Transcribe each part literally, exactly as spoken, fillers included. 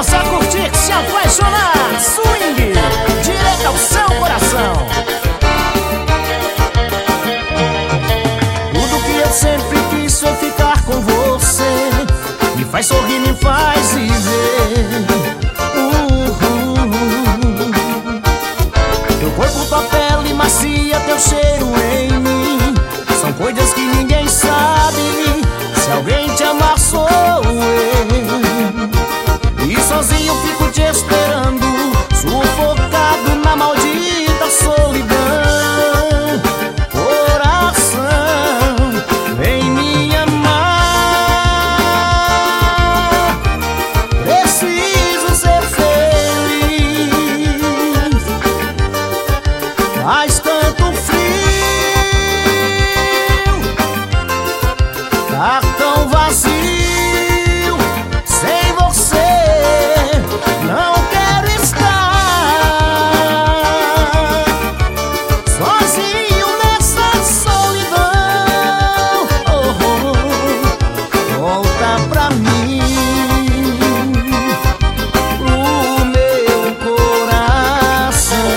dançar, curtir, se apaixonar. Swing, direto ao seu coração. Tudo que eu sempre quis foi ficar com você. Me faz sorrir, me faz viver. Teu corpo, tua pele macia, teu cheiro em mim são coisas que ninguém sabe. Se alguém te amar sou eu. E sozinho fico te esperando, sufocado na maldita solidão. Coração, vem me amar. Preciso ser feliz. Faz tanto frio, tá tão vazio. Sem você não quero estar sozinho nessa solidão. Oh, oh, oh. Volta pra mim, pro meu coração.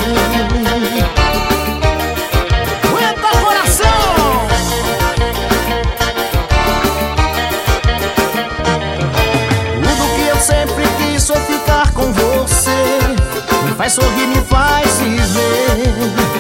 Aguenta, coração! Tudo que eu sempre quis foi ficar com você. Me faz sorrir, me faz viver.